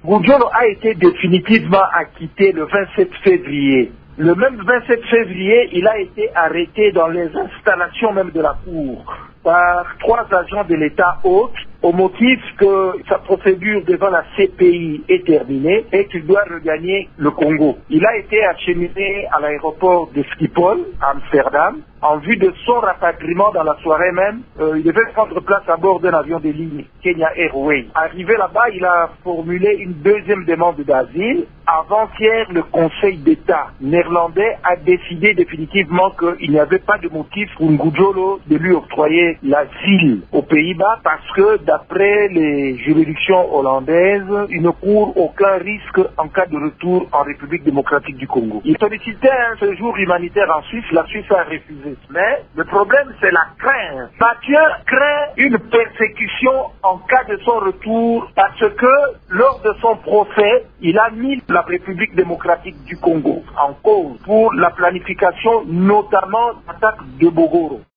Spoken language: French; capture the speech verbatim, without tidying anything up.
Ngudjolo a été définitivement acquitté le vingt-sept février. Le même vingt-sept février, il a été arrêté dans les installations même de la cour par trois agents de l'État hôte au motif que sa procédure devant la C P I est terminée et qu'il doit regagner le Congo. Il a été acheminé à l'aéroport de Schiphol, à Amsterdam, en vue de son rapatriement dans la soirée même. Euh, il devait prendre place à bord d'un avion de ligne Kenya Airways. Arrivé là-bas, il a formulé une deuxième demande d'asile. Avant-hier, le Conseil d'État néerlandais a décidé définitivement qu'il n'y avait pas de motif pour Ngudjolo de lui octroyer l'asile aux Pays-Bas parce que d'après les juridictions hollandaises, il ne court aucun risque en cas de retour en République démocratique du Congo. Il sollicitait un séjour humanitaire en Suisse, la Suisse a refusé. Mais le problème, c'est la crainte. Mathieu craint une persécution en cas de son retour parce que lors de son procès, il a mis la République démocratique du Congo en cause pour la planification notamment d'attaque de Bogoro.